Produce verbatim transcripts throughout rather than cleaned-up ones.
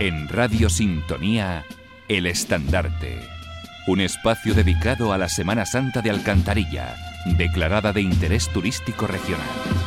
En Radio Sintonía, El Estandarte. Un espacio dedicado a la Semana Santa de Alcantarilla, declarada de interés turístico regional.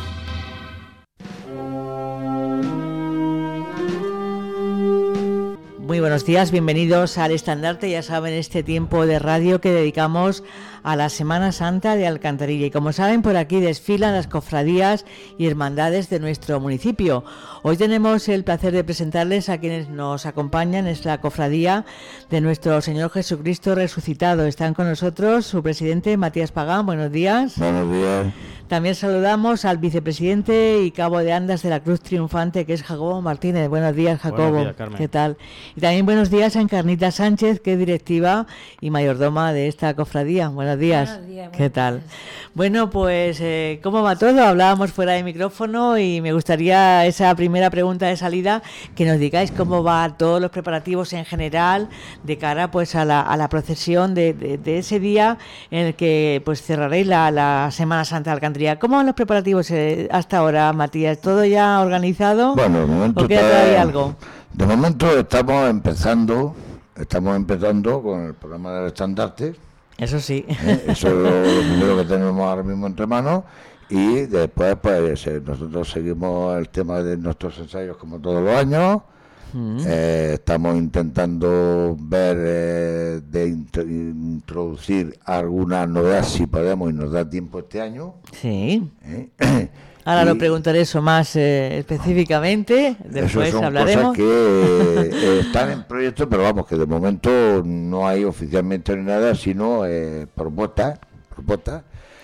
Muy buenos días, bienvenidos al Estandarte, ya saben, este tiempo de radio que dedicamos a la Semana Santa de Alcantarilla. Y como saben, por aquí desfilan las cofradías y hermandades de nuestro municipio. Hoy tenemos el placer de presentarles a quienes nos acompañan. Es la cofradía de nuestro Señor Jesucristo resucitado. Están con nosotros su presidente, Matías Pagán. Buenos días. Buenos días. También saludamos al vicepresidente y cabo de andas de la Cruz Triunfante, que es Jacobo Martínez. Buenos días, Jacobo. Buenos días, Carmen. ¿Qué tal? Y también buenos días a Encarnita Sánchez, que es directiva y mayordoma de esta cofradía. Buenos días. Buenos días. ¿Qué tal? Bueno, pues, eh, ¿cómo va todo? Hablábamos fuera de micrófono y me gustaría esa primera pregunta de salida que nos digáis cómo va todos los preparativos en general de cara pues a la, a la procesión de, de, de ese día en el que pues cerraréis la, la Semana Santa de Alcantarilla. ¿Cómo van los preparativos eh, hasta ahora, Matías? ¿Todo ya organizado? Bueno, de momento ¿O queda está, todavía algo? De momento estamos empezando, estamos empezando con el programa del Estandarte. Eso sí. ¿eh? Eso es lo, lo primero que tenemos ahora mismo entre manos. Y después, pues, eh, nosotros seguimos el tema de nuestros ensayos como todos los años. Mm. Eh, estamos intentando ver eh, de int- introducir alguna novedad si podemos y nos da tiempo este año. Sí. ¿Eh? Ahora y lo preguntaré eso más eh, específicamente, después son hablaremos. Cosas que eh, están en proyecto, pero vamos, que de momento no hay oficialmente ni nada, sino eh, propuestas, propuestas.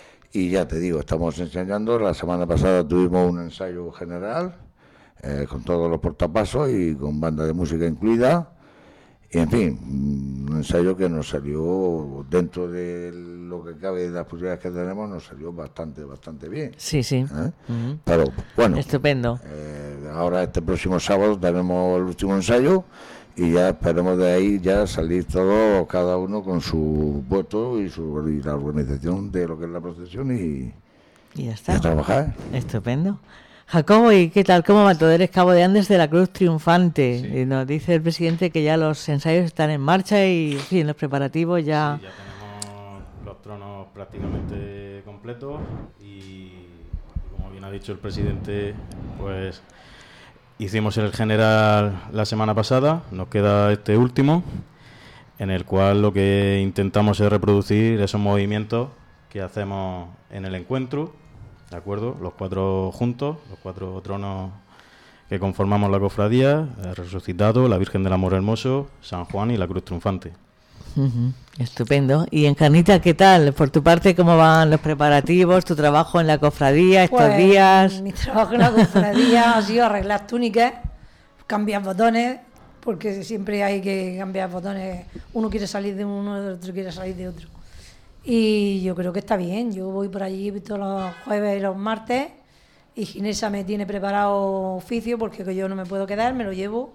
Y ya te digo, estamos ensayando. La semana pasada tuvimos un ensayo general eh, con todos los portapasos y con banda de música incluida. Y en fin, un ensayo que nos salió, dentro de lo que cabe de las posibilidades que tenemos, nos salió bastante, bastante bien. Sí, sí. ¿Eh? Uh-huh. Pero bueno, estupendo. Eh, ahora este próximo sábado tenemos el último ensayo y ya esperemos de ahí ya salir todos, cada uno con su voto y, su, y la organización de lo que es la procesión y, y ya está. Y a trabajar. Estupendo. Jacobo, ¿y qué tal? ¿Cómo va todo? Eres cabo de andas de la Cruz Triunfante. Sí. Y nos dice el presidente que ya los ensayos están en marcha y, en fin, los preparativos ya... Sí, ya tenemos los tronos prácticamente completos y, como bien ha dicho el presidente, pues hicimos el general la semana pasada, nos queda este último, en el cual lo que intentamos es reproducir esos movimientos que hacemos en el encuentro. ¿De acuerdo? Los cuatro juntos, los cuatro tronos que conformamos la cofradía, el Resucitado, la Virgen del Amor Hermoso, San Juan y la Cruz Triunfante. Uh-huh. Estupendo. Y Encarnita, ¿qué tal? Por tu parte, ¿cómo van los preparativos, tu trabajo en la cofradía estos pues, días? Mi trabajo en la cofradía ha sido arreglar túnicas, cambiar botones, porque siempre hay que cambiar botones. Uno quiere salir de uno, el otro quiere salir de otro. Y yo creo que está bien. Yo voy por allí todos los jueves y los martes y Ginesa me tiene preparado oficio porque yo no me puedo quedar, me lo llevo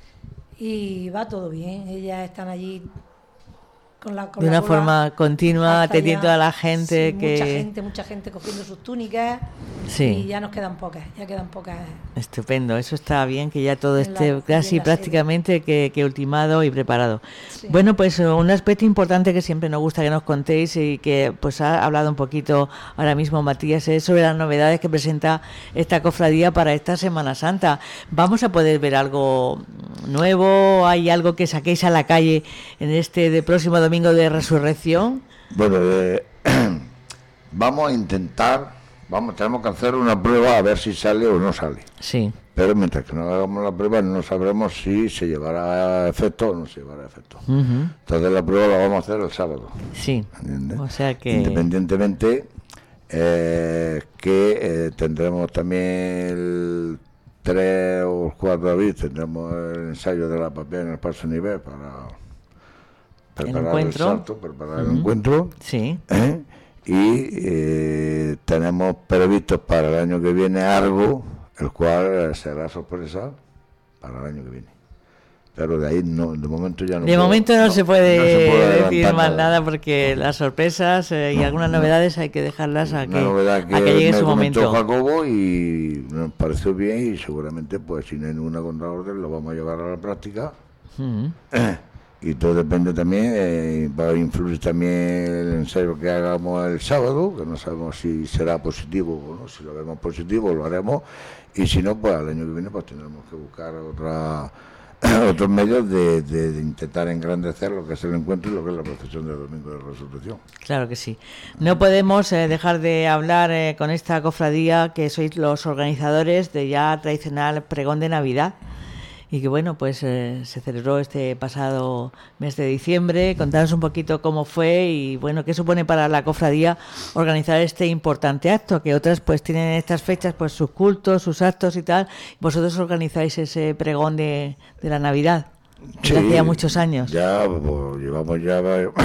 y va todo bien. Ellas están allí con la con de la una forma continua, atendiendo ya, a la gente. sí, que mucha gente, mucha gente cogiendo sus túnicas. Sí. Y ya nos quedan pocas, ya quedan pocas. Estupendo, eso está bien, que ya todo esté la, casi prácticamente que, que ultimado y preparado. Sí. Bueno, pues un aspecto importante que siempre nos gusta que nos contéis y que pues ha hablado un poquito ahora mismo Matías es sobre las novedades que presenta esta cofradía para esta Semana Santa. ¿Vamos a poder ver algo nuevo? ¿Hay algo que saquéis a la calle en este de próximo domingo de Resurrección? Bueno, eh, vamos a intentar, vamos, tenemos que hacer una prueba a ver si sale o no sale. Sí. Pero mientras que no hagamos la prueba no sabremos si se llevará a efecto o no se llevará a efecto. Uh-huh. Entonces la prueba la vamos a hacer el sábado. Sí. ¿Entiendes? O sea que... Independientemente eh, que eh, tendremos también el tres o cuatro de abril, tendremos el ensayo de la papel en el paso nivel para preparar el, el salto, preparar uh-huh. el encuentro. Sí. ¿Eh? Y eh, tenemos previstos para el año que viene algo, el cual será sorpresa para el año que viene. pero de ahí no, de momento ya no. De puedo, momento no, no se puede, no se puede decir más nada, nada porque las sorpresas eh, y algunas novedades hay que dejarlas a que, que, a que llegue me su momento. Jacobo y nos pareció bien y seguramente pues si no hay ninguna contraorden lo vamos a llevar a la práctica. Uh-huh. Y todo depende también, eh, va a influir también el ensayo que hagamos el sábado, que no sabemos si será positivo o no. Si lo vemos positivo lo haremos y si no, pues al año que viene pues tendremos que buscar otra otros medios de, de, de intentar engrandecer lo que es el encuentro y lo que es la procesión del Domingo de Resurrección. Claro que sí. No podemos eh, dejar de hablar eh, con esta cofradía que sois los organizadores de ya tradicional pregón de Navidad. Y que bueno, pues eh, se celebró este pasado mes de diciembre. Contanos un poquito cómo fue y bueno, qué supone para la cofradía organizar este importante acto, que otras pues tienen estas fechas pues sus cultos, sus actos y tal. Vosotros organizáis ese pregón de, de la Navidad, sí, desde hacía muchos años. Ya, pues llevamos ya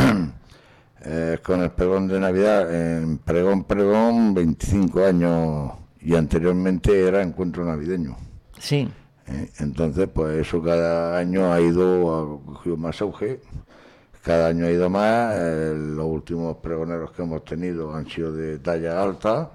eh, con el pregón de Navidad, en pregón, pregón, veinticinco años y anteriormente era encuentro navideño. Sí. ¿Eh? Entonces, pues eso cada año ha ido, ha cogido más auge, cada año ha ido más, eh, los últimos pregoneros que hemos tenido han sido de talla alta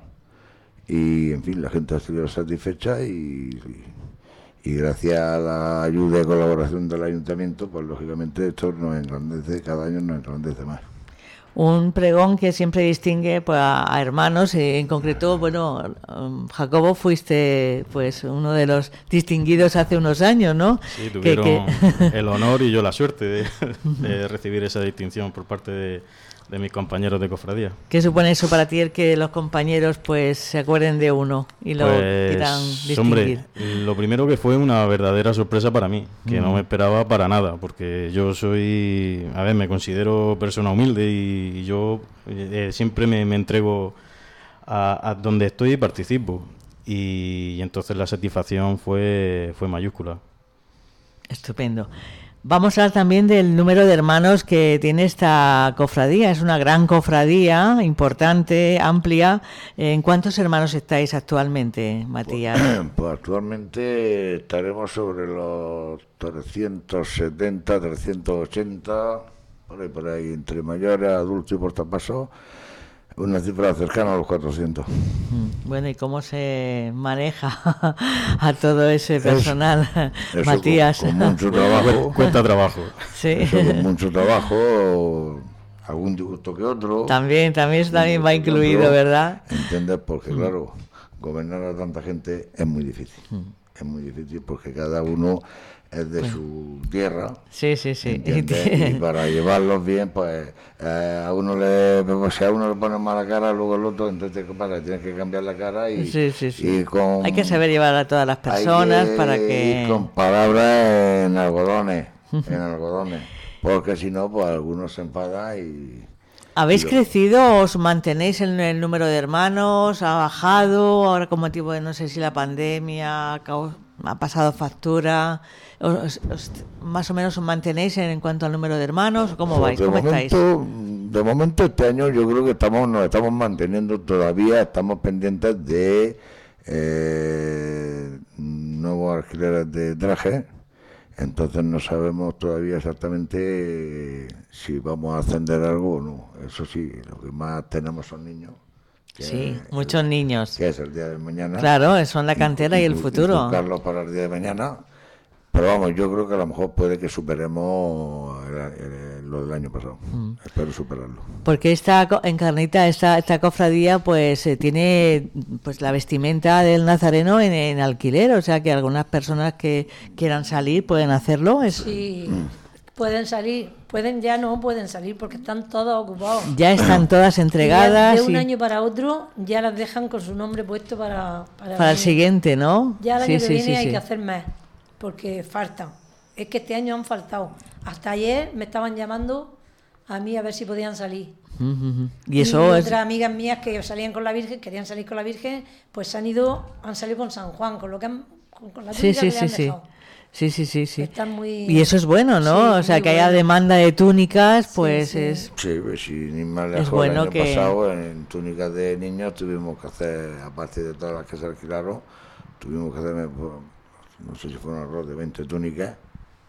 y, en fin, la gente ha sido satisfecha y, y, y gracias a la ayuda y colaboración del ayuntamiento, pues lógicamente esto nos engrandece, cada año nos engrandece más. Un pregón que siempre distingue pues, a, a hermanos, en concreto, bueno, Jacobo, fuiste pues uno de los distinguidos hace unos años, ¿no? Sí, tuvieron que, que... el honor y yo la suerte de, de recibir esa distinción por parte de, de mis compañeros de cofradía. ¿Qué supone eso para ti, el que los compañeros pues se acuerden de uno y lo pues, quieran distinguir? Hombre, lo primero que fue una verdadera sorpresa para mí, que mm. no me esperaba para nada, porque yo soy, a ver, me considero persona humilde y, y yo eh, siempre me, me entrego a, a donde estoy y participo. Y, y entonces la satisfacción fue, fue mayúscula. Estupendo. Vamos a hablar también del número de hermanos que tiene esta cofradía. Es una gran cofradía, importante, amplia. ¿En cuántos hermanos estáis actualmente, Matías? Pues, pues actualmente estaremos sobre los trescientos setenta, trescientos ochenta, por ahí, por ahí, entre mayores, adultos y portapasos. Una cifra cercana a los cuatrocientos. Bueno, ¿y cómo se maneja a todo ese personal, eso, Matías? Con, con mucho trabajo. Cuesta trabajo. Sí. Eso con mucho trabajo, algún disgusto que otro. También, también, eso también va incluido, otro, ¿verdad? ¿Entiendes? Porque, claro, gobernar a tanta gente es muy difícil. Es muy difícil porque cada uno es de su tierra. Sí, sí, sí. Y para llevarlos bien, pues eh, a uno le, pues, si a uno le ponen mala cara, luego el otro, entonces ¿qué pasa? Tienes que cambiar la cara y, sí, sí, sí. y con... Hay que saber llevar a todas las personas que, para que... Y con palabras en algodones, en algodones, porque si no, pues algunos se enfadan y... ¿Habéis y crecido? ¿Os mantenéis en el número de hermanos? ¿Ha bajado? Ahora con motivo de no sé si la pandemia ha pasado factura. ¿Os, os, más o menos os mantenéis en, en cuanto al número de hermanos? ¿Cómo vais? ¿Cómo momento, estáis? De momento este año yo creo que estamos nos estamos manteniendo todavía, estamos pendientes de eh, nuevos alquileres de trajes. Entonces no sabemos todavía exactamente si vamos a ascender algo o no. Eso sí, lo que más tenemos son niños. Sí, muchos el, niños. Que es el día de mañana. Claro, son la cantera y, y el futuro. Buscarlos para el día de mañana. Pero vamos, yo creo que a lo mejor puede que superemos el, el, lo del año pasado. Mm. Espero superarlo. Porque esta encarnita, esta, esta cofradía, pues eh, tiene pues la vestimenta del nazareno en, en alquiler, o sea que algunas personas que quieran salir pueden hacerlo. ¿Es? Sí, mm. pueden salir, pueden ya no pueden salir porque están todos ocupados. Ya están todas entregadas. De un y... año para otro ya las dejan con su nombre puesto para... Para, para el siguiente, ¿no? Ya el sí, año sí, que viene sí, hay sí. que hacer más. Porque faltan. Es que este año han faltado. Hasta ayer me estaban llamando a mí a ver si podían salir. Uh-huh. Y eso y es... otras amigas mías que salían con la Virgen, querían salir con la Virgen, pues han ido, han salido con San Juan, con lo que han, con, con la sí, sí, que sí, le han sí. dejado. Sí, sí, sí, sí. Están muy... Y eso es bueno, ¿no? Sí, o sea, que bueno. haya demanda de túnicas, pues sí, sí. es... Sí, pues si ni más lejos, es bueno el año que... pasado en túnicas de niños tuvimos que hacer, aparte de todas las que se alquilaron, tuvimos que hacer, no sé si fueron alrededor de veinte túnicas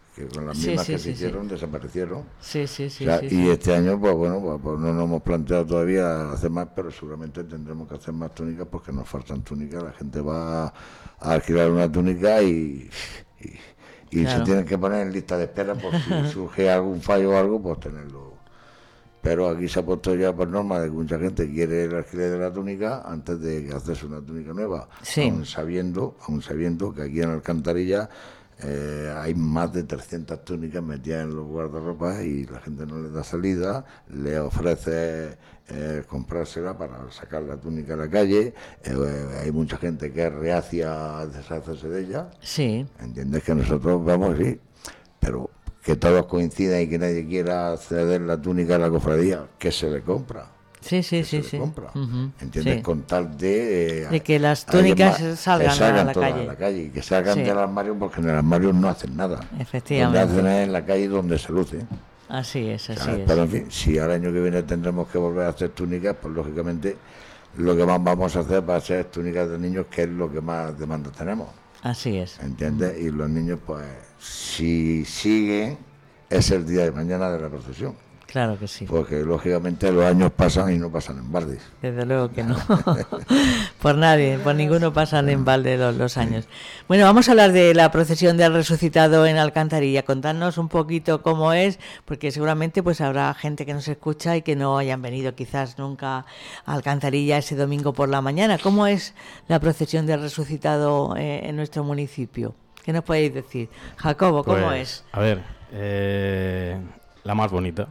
que con las Sí, mismas sí, que sí, se hicieron sí. desaparecieron. Sí, sí, sí. O sea, sí, y sí. este año, pues bueno, pues, pues no nos hemos planteado todavía hacer más, pero seguramente tendremos que hacer más túnicas porque nos faltan túnicas. La gente va a alquilar una túnica y, y, y Claro. se tienen que poner en lista de espera por si surge algún fallo o algo, pues tenerlo. Pero aquí se ha puesto ya por norma de que mucha gente quiere el alquiler de la túnica antes de hacerse una túnica nueva, Sí. aún sabiendo, aún sabiendo que aquí en Alcantarilla eh, hay más de trescientas túnicas metidas en los guardarropas y la gente no le da salida, le ofrece eh, comprársela para sacar la túnica a la calle, eh, hay mucha gente que es reacia a deshacerse de ella, Sí. ¿entiendes? Que nosotros vamos, sí, pero que todos coincidan y que nadie quiera ceder la túnica a la cofradía, que se le compra. Sí, sí, que sí, se sí. le compra, Ujú, ¿entiendes? sí. Con tal de... eh, De que las alguien túnicas más- salgan que a la todas calle. a la calle y que salgan Sí. del armario, porque en el armario no hacen nada. Efectivamente. Donde hacen es en la calle donde se luce. Así es, así ¿sabes? es. Pero en fin, si al año que viene tendremos que volver a hacer túnicas, pues lógicamente lo que más vamos a hacer va a ser túnicas de niños, que es lo que más demanda tenemos. Así es. ¿Entiendes? Y los niños, pues, si siguen, es el día de mañana de la procesión. Claro que sí. Porque lógicamente los años pasan y no pasan en baldes. Desde luego que no. Por nadie, por ninguno pasan en balde los, los años. Bueno, vamos a hablar de la procesión del resucitado en Alcantarilla. Contarnos un poquito cómo es, porque seguramente pues habrá gente que nos escucha y que no hayan venido quizás nunca a Alcantarilla ese domingo por la mañana. ¿Cómo es la procesión del resucitado eh, en nuestro municipio? ¿Qué nos podéis decir? Jacobo, ¿cómo Pues, es? A ver, eh, la más bonita.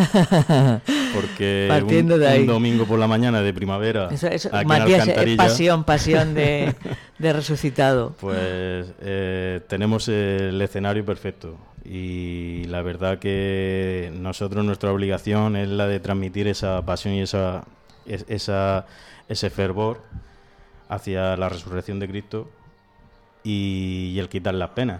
Porque Partiendo un, de ahí. un domingo por la mañana de primavera, Eso, eso, aquí en Matías, es Alcantarilla, pasión, pasión de, de resucitado. pues eh, tenemos el escenario perfecto. Y la verdad que nosotros, nuestra obligación es la de transmitir esa pasión y esa, es- esa ese fervor hacia la resurrección de Cristo y, y el quitar las penas.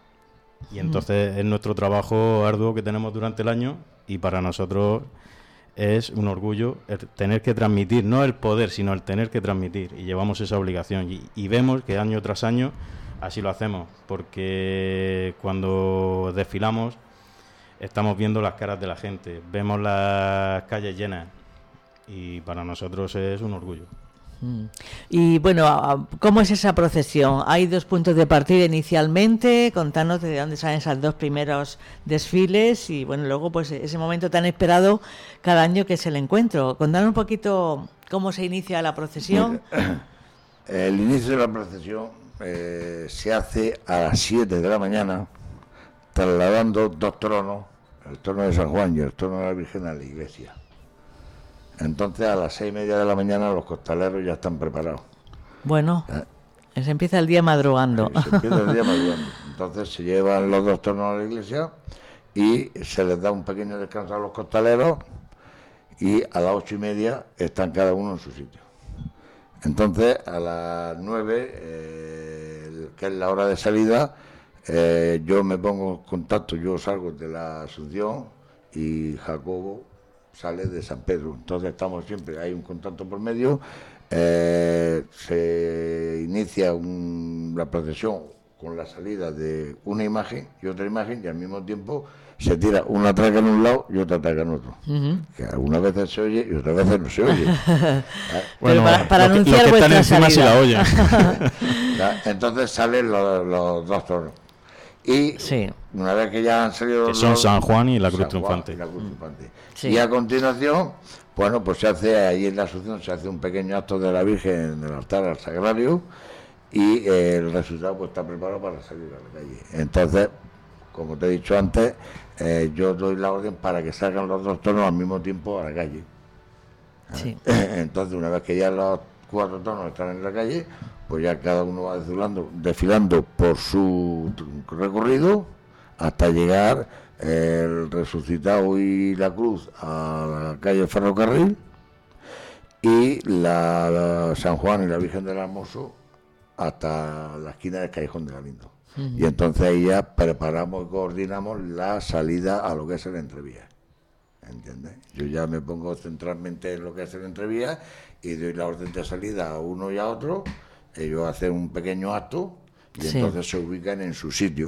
Y entonces es nuestro trabajo arduo que tenemos durante el año, y para nosotros es un orgullo el tener que transmitir, no el poder, sino el tener que transmitir, y llevamos esa obligación y, y vemos que año tras año así lo hacemos, porque cuando desfilamos estamos viendo las caras de la gente, vemos las calles llenas, y para nosotros es un orgullo. Mm. Y bueno, a- ¿cómo es esa procesión? Hay dos puntos de partida inicialmente, contanos de dónde salen esos dos primeros desfiles y bueno, luego pues ese momento tan esperado cada año que es el encuentro. Contanos un poquito cómo se inicia la procesión. El inicio de la procesión eh, se hace a las siete de la mañana, trasladando dos tronos, el trono de San Juan y el trono de la Virgen, a la iglesia. Entonces a las seis y media de la mañana los costaleros ya están preparados. Bueno, Eh. se empieza el día madrugando. Eh, Se empieza el día madrugando. Entonces se llevan los dos tronos a la iglesia y se les da un pequeño descanso a los costaleros, y a las ocho y media están cada uno en su sitio. Entonces a las nueve, eh, que es la hora de salida, eh, yo me pongo en contacto, yo salgo de la Asunción y Jacobo sale de San Pedro. Entonces estamos siempre, hay un contacto por medio, eh, se inicia un- la procesión con la salida de una imagen y otra imagen, y al mismo tiempo se tira una traca en un lado y otra traca en otro. Ujú. Que algunas veces se oye y otras veces no se oye. Pero para- para los que- anunciar los que están vuestra encima sí la salida. oyen. ¿Ya? Entonces salen los, los dos toros. Y Sí. una vez que ya han salido Que los son dos- San Juan y la Cruz San Juan Triunfante. y la Cruz Triunfante. Sí. Y a continuación, bueno, pues se hace ahí en la Asunción, se hace un pequeño acto de la Virgen en el altar al Sagrario, y eh, el resultado pues está preparado para salir a la calle. Entonces, como te he dicho antes, eh, yo doy la orden para que salgan los dos tonos al mismo tiempo a la calle. Sí. Entonces, una vez que ya los cuatro tonos están en la calle, pues ya cada uno va desfilando, desfilando por su recorrido hasta llegar el resucitado y la cruz a la calle Ferrocarril, y la, la San Juan y la Virgen del Hermoso hasta la esquina del Callejón de Galindo. Y entonces ahí ya preparamos y coordinamos la salida a lo que es el entrevía. ¿Entiendes? Yo ya me pongo centralmente en lo que es el entrevía y doy la orden de salida a uno y a otro. Ellos hacen un pequeño acto y Sí. entonces se ubican en su sitio.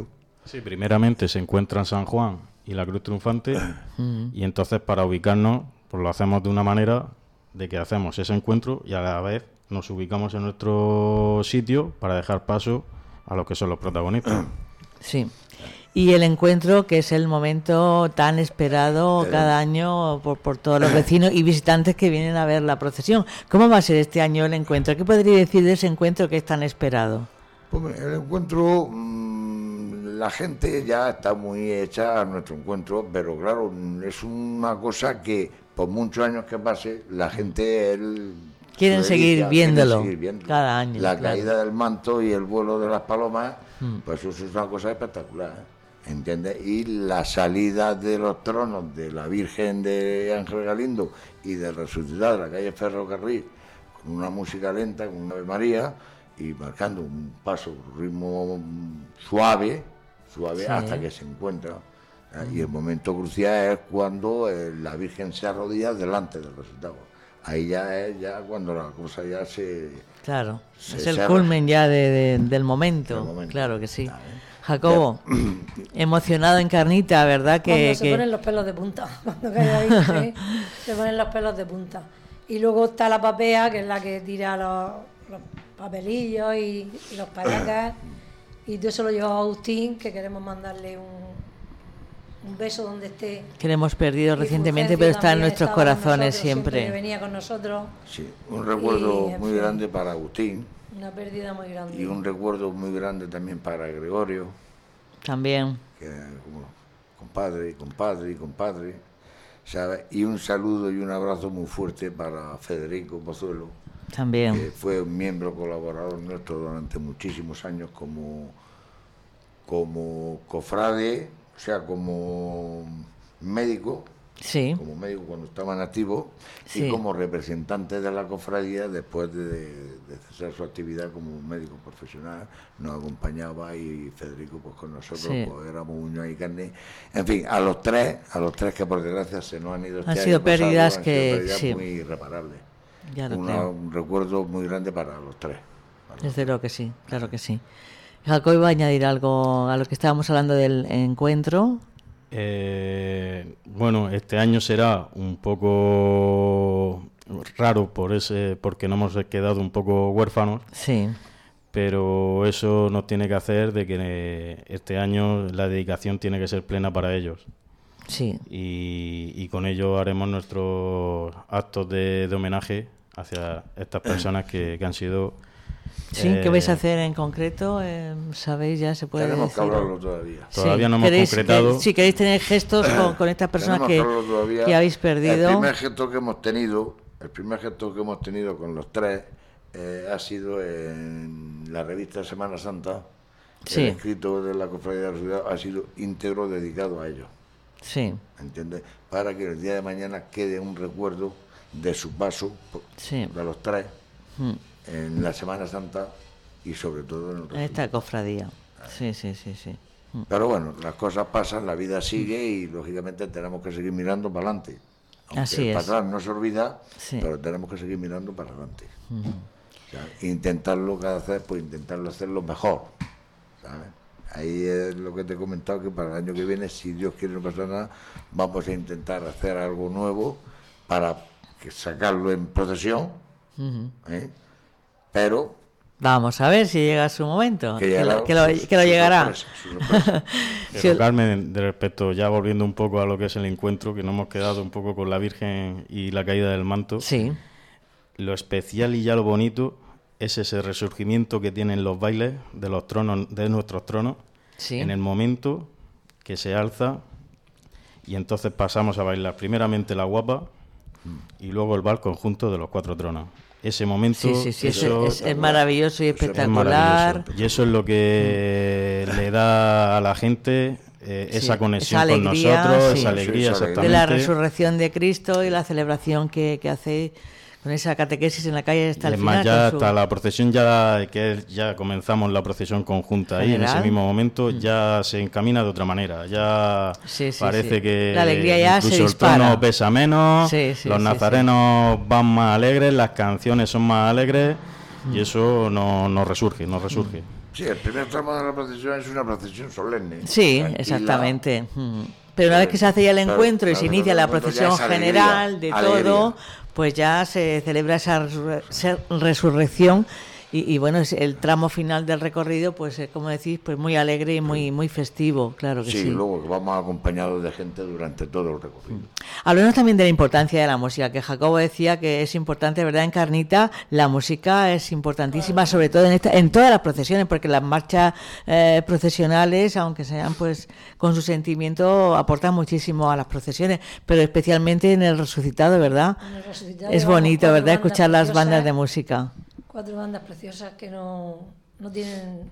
Sí, primeramente se encuentran San Juan y la Cruz Triunfante, uh-huh. y entonces para ubicarnos, pues lo hacemos de una manera de que hacemos ese encuentro y a la vez nos ubicamos en nuestro sitio para dejar paso a los que son los protagonistas. Sí. Y el encuentro, que es el momento tan esperado cada año por, por todos los vecinos y visitantes que vienen a ver la procesión. ¿Cómo va a ser este año el encuentro? ¿Qué podría decir de ese encuentro que es tan esperado? Pues el encuentro, mmm, la gente ya está muy hecha a nuestro encuentro, pero claro, es una cosa que por muchos años que pase, la gente... Él, quieren seguir, dedica, viéndolo, quieren seguir viéndolo cada año. La claro. caída del manto y el vuelo de las palomas, mm. pues eso es una cosa espectacular, ¿eh? ¿Entiendes? Y la salida de los tronos de la Virgen de Ángel Galindo y de Resucitar de la calle Ferrocarril, con una música lenta, con una Ave María, y marcando un paso, un ritmo suave, suave, sí. hasta que se encuentra. ¿eh? Mm. Y el momento crucial es cuando eh, la Virgen se arrodilla delante del Resucitado. Ahí ya es ya cuando la cosa ya se... Claro, se es el cerra. culmen ya de, de, del momento, momento, claro que sí. Claro, ¿eh? Jacobo, emocionado en carnita, ¿verdad? Que, cuando se que... ponen los pelos de punta, cuando cae ahí, ¿sí? se ponen los pelos de punta. Y luego está la papea, que es la que tira los, los papelillos y, y los payacas, y todo eso lo lleva Agustín, que queremos mandarle un, un beso donde esté. Que le hemos perdido recientemente, pero está en nuestros corazones nosotros, siempre. siempre. Venía con nosotros. Sí, un recuerdo y, muy fin, grande para Agustín. Una pérdida muy grande. Y un recuerdo muy grande también para Gregorio. También. Que como compadre, compadre y compadre, ¿sabes? Y un saludo y un abrazo muy fuerte para Federico Pozuelo. También. Que fue un miembro colaborador nuestro durante muchísimos años como, como cofrade, o sea, como médico. Sí. Como médico cuando estaba en activo, sí. y como representante de la cofradía después de, de, de cesar su actividad como médico profesional, nos acompañaba y Federico pues con nosotros, sí. pues éramos uñas y carne. En fin, a los tres, a los tres que por desgracia se nos han ido este han año sido pasado, pérdidas han que sido pérdidas sí. muy irreparables. Ya lo Una, creo. Un recuerdo muy grande para los tres. Para Desde luego que sí, claro que sí. Jacob iba a añadir algo a lo que estábamos hablando del encuentro. Eh, bueno, este año será un poco raro por ese, porque nos hemos quedado un poco huérfanos. Sí. Pero eso nos tiene que hacer de que este año la dedicación tiene que ser plena para ellos. Sí. Y, y con ello haremos nuestros actos de, de homenaje hacia estas personas que, que han sido... Sí, eh, ¿qué vais a hacer en concreto? Eh, ¿Sabéis? Ya se puede Tenemos decir. que hablarlo todavía. Todavía sí. no hemos concretado. Que, si queréis tener gestos con, con estas personas que, que, que habéis perdido. El primer gesto que hemos tenido, el primer gesto que hemos tenido con los tres eh, ha sido en la revista Semana Santa. Sí. El escrito de la Cofradía de la Ciudad ha sido íntegro dedicado a ellos. Sí. ¿Entiendes? Para que el día de mañana quede un recuerdo de su paso, sí. de los tres, mm. en la Semana Santa y sobre todo en, el en esta cofradía. Sí, sí, sí, sí. Mm. Pero bueno, las cosas pasan, la vida sigue y lógicamente tenemos que seguir mirando para adelante. Aunque Así es. Para atrás no se olvida, sí. pero tenemos que seguir mirando para adelante. Mm. O sea, intentarlo cada vez, pues intentarlo hacerlo mejor, ¿sabes? Ahí es lo que te he comentado, que para el año que viene, si Dios quiere no pasa nada, vamos a intentar hacer algo nuevo para que sacarlo en procesión, uh-huh. ¿eh? Pero... Vamos a ver si llega su momento, que, que, lo, que, lo, su, que lo llegará. Sorpresa, su sorpresa. Pero, Carmen, de respecto, ya volviendo un poco a lo que es el encuentro, que nos hemos quedado un poco con la Virgen y la caída del manto, sí. Lo especial y ya lo bonito es ese resurgimiento que tienen los bailes de los tronos, de nuestros tronos, sí. en el momento que se alza y entonces pasamos a bailar primeramente la guapa mm. y luego el vals conjunto de los cuatro tronos. Ese momento sí, sí, sí, eso, es, es maravilloso y espectacular. Maravilloso. Y eso es lo que mm. le da a la gente eh, sí, esa conexión esa alegría, con nosotros, sí. esa alegría, sí, exactamente. De la resurrección de Cristo y la celebración que, que hacéis con esa catequesis en la calle hasta el final. Más ya su... hasta la procesión, ya que ya comenzamos la procesión conjunta ahí, en ese mismo momento, mm. ya se encamina de otra manera. Ya sí, sí, parece sí. que la alegría ya incluso se dispara. El trono pesa menos, sí, sí, los sí, nazarenos sí. van más alegres, las canciones son más alegres mm. y eso nos no resurge, nos resurge. Sí, el primer tramo de la procesión es una procesión solemne. Sí, tranquila. exactamente. Pero una vez que se hace ya el encuentro Pero, y se claro, inicia el la encuentro ya procesión es alegría, general de alegría. todo, pues ya se celebra esa resurre- esa resurrección y, y bueno, es el tramo final del recorrido, pues eh, como decís, pues muy alegre y muy muy festivo, claro que sí. Sí, luego que vamos acompañados de gente durante todo el recorrido. Hablemos también de la importancia de la música, que Jacobo decía que es importante, ¿verdad? En Carnita la música es importantísima, sobre todo en, esta, en todas las procesiones, porque las marchas eh, procesionales, aunque sean pues con su sentimiento, aportan muchísimo a las procesiones, pero especialmente en el resucitado, ¿verdad? En el Resucitado Es llevamos bonito, cuatro ¿verdad? bandas Escuchar las preciosas, bandas de música. Cuatro bandas preciosas que no, no tienen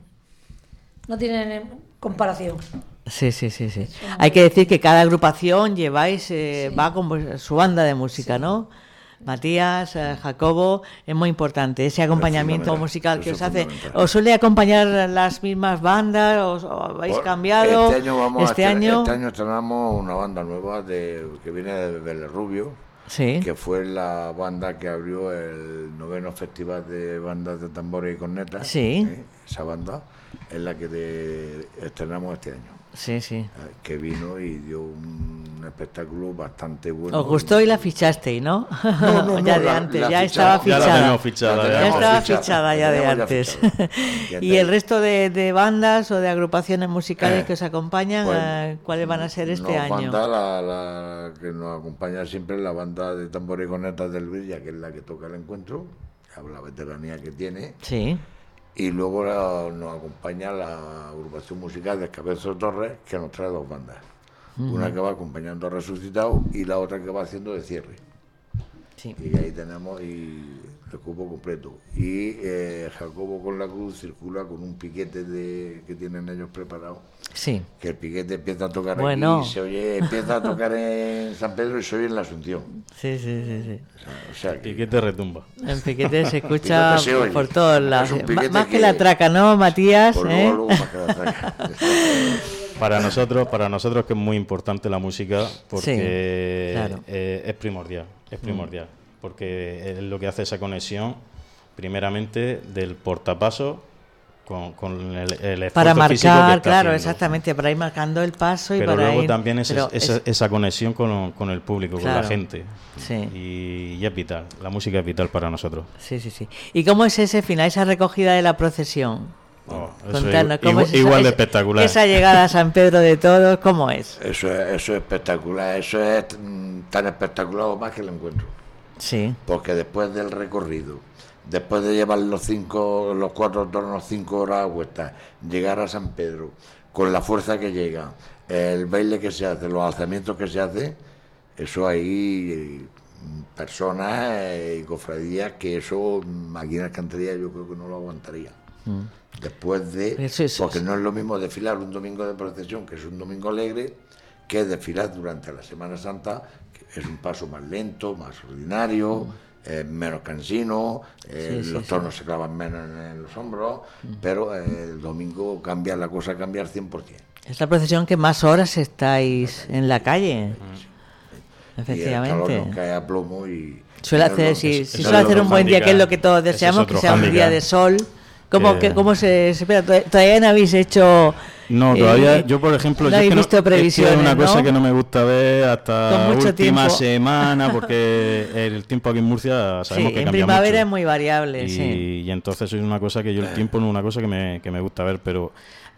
no tienen comparación. Sí, sí, sí, sí. Hay que decir que cada agrupación lleváis, eh, Sí. va con vues- su banda de música, ¿no? Matías, eh, Jacobo, es muy importante ese acompañamiento fundamental, musical que eso os es hace. fundamental. ¿Os suele acompañar las mismas bandas? ¿Os, o habéis Por- cambiado? Este año, vamos Este a estrenar- año, este año estrenamos una banda nueva de, que viene de Vélez Rubio, sí, que fue la banda que abrió el noveno Festival de Bandas de Tambores y Cornetas. Sí. ¿eh? Esa banda es la que de- estrenamos este año, sí, sí. ¿eh? Que vino y dio un espectáculo bastante bueno. Os gustó y la fichasteis, ¿no? No, no, ya no, de la- antes, la ya ficha- estaba Ya la fichada. tenemos fichada. La ya. Ya tenemos estaba fichada, fichada la ya de tenemos ya antes. fichada. Ya ¿Y está. el resto de, de bandas o de agrupaciones musicales Eh, que os acompañan, pues, eh, cuáles van a ser este nos año? banda la, la que nos acompaña siempre, la banda de tambores y cornetas del Villa, que es la que toca el encuentro, la veteranía que tiene. Sí, Y luego la- nos acompaña la agrupación musical de Cabezo Torres, que nos trae dos bandas. Una que va acompañando a Resucitado y la otra que va haciendo de cierre. sí. Y ahí tenemos y el cupo completo. Y eh, Jacobo con la cruz circula con un piquete de, que tienen ellos preparado. Sí. Que el piquete empieza a tocar Bueno. aquí, se oye, empieza a tocar en San Pedro y se oye en la Asunción. Sí, sí, sí, sí. O sea, o sea que- Piquete retumba. El piquete se escucha Piquete se oye. por todos lados. Es un Ma- piquete Más que que- la traca, ¿no, Matías? Por ¿Eh? luego, luego más que la traca. Para nosotros, para nosotros que es muy importante la música porque Sí, claro. eh, es primordial, es primordial, porque es lo que hace esa conexión, primeramente del portapaso con, con el, el esfuerzo Para físico que marcar, está claro, haciendo. exactamente, para ir marcando el paso y Pero para luego ir... también es, pero esa, es- esa conexión con, con el público, Claro. con la gente. Sí. Y, y es vital, la música es vital para nosotros. Sí, sí, sí. ¿Y cómo es ese final, esa recogida de la procesión? Oh, eso es Contanos, ¿cómo igual, es esa- igual de esa- espectacular. Esa llegada a San Pedro de Todos, ¿cómo es? Eso es, eso es espectacular, eso es mm, tan espectacular o más que el encuentro. Sí, Porque después del recorrido, después de llevar los cinco, los cuatro tornos, cinco horas a vuelta, llegar a San Pedro, con la fuerza que llega, el baile que se hace, los alzamientos que se hace, eso ahí, eh, personas eh, y cofradías que eso mm, aquí en Alcantarilla yo creo que no lo aguantaría. Después de, Eso es- porque no es lo mismo desfilar un domingo de procesión, que es un domingo alegre, que desfilar durante la Semana Santa, que es un paso más lento, más ordinario, eh, menos cansino, eh, Sí, sí, los sí. tornos se clavan menos en, en los hombros, pero eh, el domingo cambia, la cosa cambia al cien por ciento. es la procesión que más horas estáis en la calle. Y el calor Efectivamente. nos cae a plomo y... Suele pero hacer, lo- si, ese si es suele otro hacer un buen día, que es lo que todos hándicap. deseamos, Ese que es sea otro un día hándicap. de sol. ¿Cómo, Que- que- cómo se, se espera? Tod- Todavía no habéis hecho... No, eh, todavía, yo por ejemplo, no yo es habéis que no- visto es que previsiones, es una cosa ¿no? que no me gusta ver hasta Con mucho última tiempo. semana, porque el tiempo aquí en Murcia sabemos Sí, que en cambia primavera mucho. es muy variable, y, sí. y entonces es una cosa que yo el tiempo no es una cosa que me, que me gusta ver, pero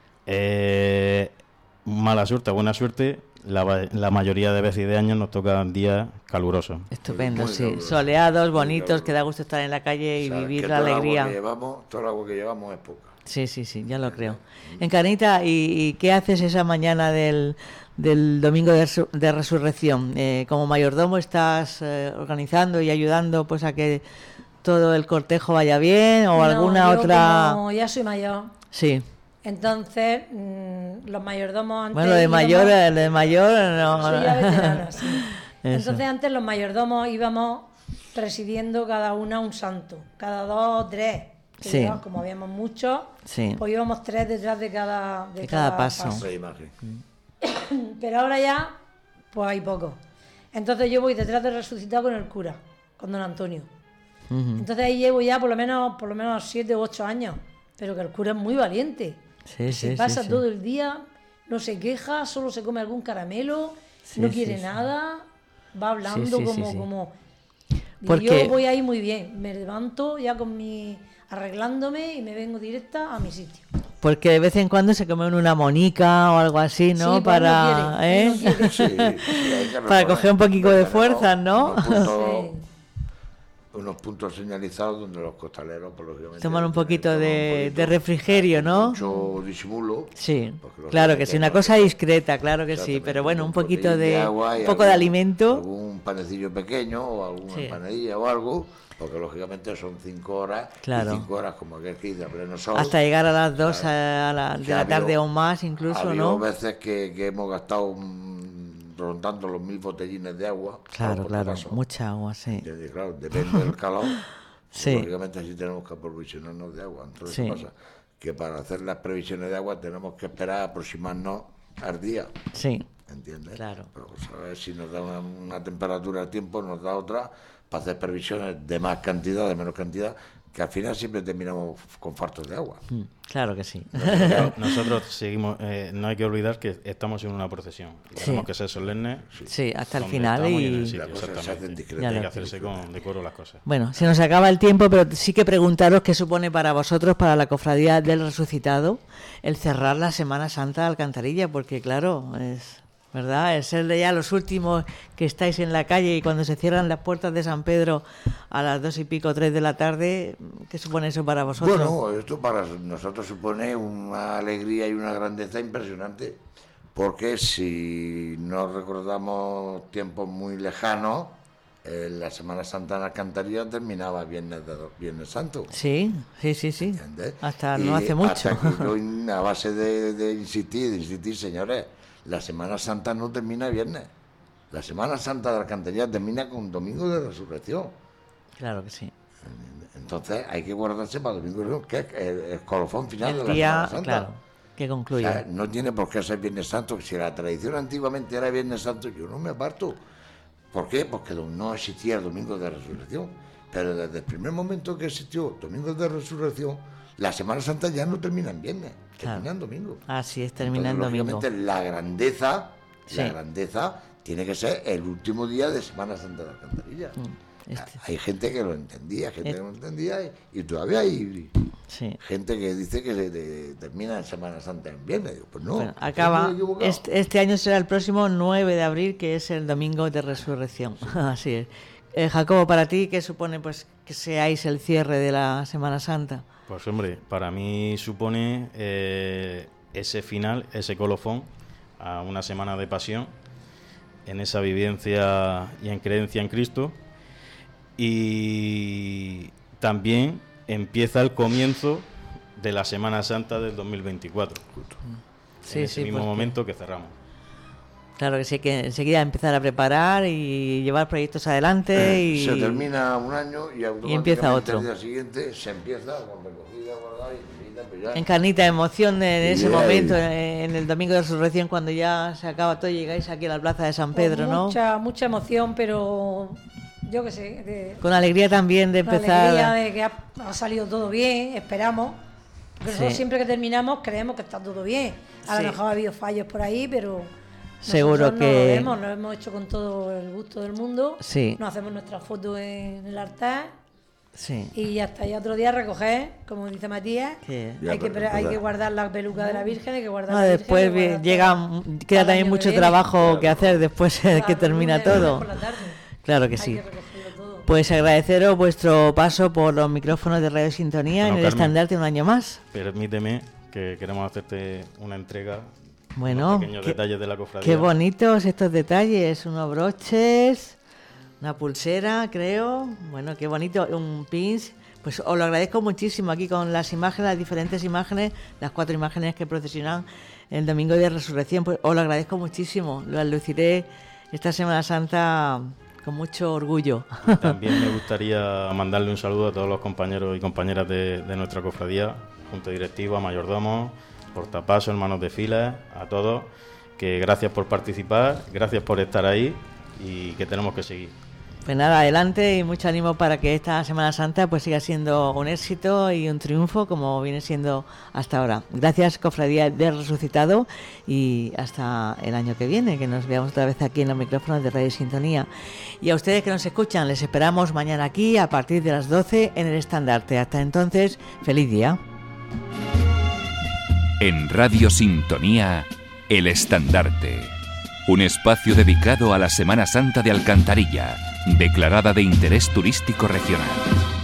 eh, mala suerte, buena suerte, la, va- la mayoría de veces y de años nos tocan días calurosos. Estupendo, Muy sí. caluroso. Soleados, Muy bonitos, caluroso. que da gusto estar en la calle y Sabes vivir que la toda el agua alegría. que llevamos, todo el agua que llevamos es poca. Sí, sí, sí, ya lo creo. Encarnita, ¿y, y qué haces esa mañana del, del domingo de, resu- de resurrección? Eh, como mayordomo estás eh, organizando y ayudando pues a que todo el cortejo vaya bien o No, alguna yo otra... Como ya soy mayor, Sí. entonces mm, los mayordomos antes. Bueno, de íbamos- mayor, eh, de mayor no. Soy ya veterana, sí. Eso. Entonces antes los mayordomos íbamos presidiendo cada una un santo, cada dos o tres. que Sí. llevamos, como habíamos muchos, Sí. pues íbamos tres detrás de cada, de De cada paso. Esa imagen. Pero ahora ya, pues hay poco. Entonces yo voy detrás del resucitado con el cura, con don Antonio. Ujú. Entonces ahí llevo ya por lo menos, por lo menos siete u ocho años. pero que el cura es muy valiente. Sí, se sí, pasa sí, sí. todo el día, no se queja, solo se come algún caramelo, Sí, no sí, quiere sí. nada, va hablando Sí, sí, como... sí, sí. como... Y Porque- yo voy ahí muy bien, me levanto ya con mi... arreglándome y me vengo directa a mi sitio. Porque de vez en cuando se come uno una monica o algo así, ¿no? Sí, pues él no Para, quiere, él no ¿eh? quiere. Sí, sí, hay que Para recordar. coger un poquito de Tenemos fuerza, ¿no? Unos puntos, Sí. unos puntos señalizados donde los costaleros, pues, lógicamente, Tomar un tienen- poquito toman un de, poquito, de refrigerio, con ¿no? mucho disimulo. Sí, Porque claro lógicamente que sí, una no- cosa discreta, claro que sí, Exactamente, pero bueno, un botellín poquito de, agua y un poco de algún- alimento, algún panecillo pequeño o alguna Sí. empanadilla o algo, porque lógicamente son cinco horas, Claro. y cinco horas como aquel que dice a pleno sol. hasta llegar a las dos Claro. a la- de Que ha la tarde habido- o más Ha incluso, habido ¿no? veces que, que hemos gastado mm, rondando los mil botellines de agua. Claro, por claro, caso. mucha agua, sí. ¿Entiendes? Claro, depende del calor. Sí. Lógicamente así tenemos que aprovisionarnos de agua. Entonces, Sí. ¿qué pasa? Que para hacer las previsiones de agua tenemos que esperar a aproximarnos al día. Sí, ¿Entiendes? Claro. Pero pues, a ver si nos da una, una temperatura al tiempo, nos da otra, para hacer previsiones de más cantidad, de menos cantidad, que al final siempre terminamos con fartos de agua. mm, claro que sí. Pero nosotros seguimos, eh, no hay que olvidar que estamos en una procesión. Y Sí. tenemos que ser solemnes. Sí, hasta el donde final estamos y- en el La sitio, cosa se hace en exactamente. discreto. Ya Hay lo que hacerse con decoro las cosas. Bueno, se nos acaba el tiempo, pero sí que preguntaros qué supone para vosotros, para la Cofradía del Resucitado, el cerrar la Semana Santa de Alcantarilla, porque claro, es verdad, es ser de ya los últimos que estáis en la calle y cuando se cierran las puertas de San Pedro a las dos y pico, tres de la tarde, ¿qué supone eso para vosotros? Bueno, esto para nosotros supone una alegría y una grandeza impresionante, porque si no recordamos tiempos muy lejanos, eh, la Semana Santa en Alcantarilla terminaba Viernes, de, Viernes Santo. Sí, sí, sí, sí. ¿Entiendes? Hasta Y no hace mucho. hasta que yo, a base de, de insistir, de insistir, señores, la Semana Santa no termina viernes. La Semana Santa de Alcantarilla termina con Domingo de Resurrección. Claro que sí. Entonces hay que guardarse para Domingo de Resurrección, que es el, el colofón final de El la día, Semana Santa. claro, que O concluye. sea, no tiene por qué ser Viernes Santo. Si la tradición antiguamente era Viernes Santo, yo no me aparto. ¿Por qué? Porque no existía el Domingo de Resurrección. Pero desde el primer momento que existió Domingo de Resurrección, la Semana Santa ya no termina en viernes, Claro. termina en domingo. Así es, termina en Entonces, domingo. lógicamente, la grandeza, Sí. la grandeza tiene que ser el último día de Semana Santa de Alcantarilla. este- Hay gente que lo entendía, gente Eh. que no entendía, y, y todavía hay Sí. gente que dice que se de- termina en Semana Santa en viernes. Digo, pues no, Bueno, pues acaba. estoy equivocado. Este, este año será el próximo nueve de abril, que es el domingo de resurrección. Así es. Eh, Jacobo, para ti, ¿qué supone pues que seáis el cierre de la Semana Santa? Pues hombre, para mí supone eh, ese final, ese colofón a una semana de pasión, en esa vivencia y en creencia en Cristo. Y también empieza el comienzo de la Semana Santa del dos mil veinticuatro, Sí, en ese sí, mismo porque- momento que cerramos. Claro que sí, hay que enseguida empezar a preparar y llevar proyectos adelante y... Se termina un año y automáticamente empieza otro. el día siguiente se empieza con recogida, guardada y enseguida, pues ya. Encarnita emoción en Y ese ahí- momento, en el domingo de resurrección, cuando ya se acaba todo y llegáis aquí a la plaza de San Pedro, Con ¿no? Mucha, mucha emoción, pero yo qué sé, de, Con alegría también de la empezar... alegría de que ha, ha salido todo bien, esperamos. Porque nosotros Sí. siempre que terminamos creemos que está todo bien. A Sí. lo mejor ha habido fallos por ahí, pero Seguro nosotros no que- lo vemos, lo hemos hecho con todo el gusto del mundo. Sí. Nos hacemos nuestra foto en el altar Sí. y ya está. Y otro día recoger, como dice Matías, Que- Ya, hay, que, pero, hay ¿verdad? que guardar la peluca de la Virgen, hay que guardar No, la Virgen, después hay que vi- guardar llega, todo. queda Para el también año mucho que viene. trabajo que hacer después de que Claro, termina lunes, lunes todo. por la tarde. Claro que Hay sí. que recogerlo todo. Pues agradeceros vuestro paso por los micrófonos de Radio Sintonía Bueno, en el Carmen. estandarte un año más. Permíteme que queremos hacerte una entrega, Bueno, unos pequeños qué, detalles de la cofradía. qué bonitos estos detalles, unos broches, una pulsera, creo. Bueno, qué bonito, un pins. Pues os lo agradezco muchísimo aquí con las imágenes, las diferentes imágenes, las cuatro imágenes que procesionan el domingo de resurrección. Pues os lo agradezco muchísimo. Lo luciré esta Semana Santa con mucho orgullo. También me gustaría mandarle un saludo a todos los compañeros y compañeras de, de nuestra cofradía, junta directiva, mayordomos, portapasos, hermanos de fila, a todos, que gracias por participar, gracias por estar ahí y que tenemos que seguir. Pues nada, adelante y mucho ánimo para que esta Semana Santa pues siga siendo un éxito y un triunfo como viene siendo hasta ahora. Gracias, Cofradía del Resucitado, y hasta el año que viene, que nos veamos otra vez aquí en los micrófonos de Radio Sintonía. Y a ustedes que nos escuchan, les esperamos mañana aquí a partir de las doce en el Estandarte. Hasta entonces, feliz día. En Radio Sintonía, El Estandarte, un espacio dedicado a la Semana Santa de Alcantarilla, declarada de interés turístico regional.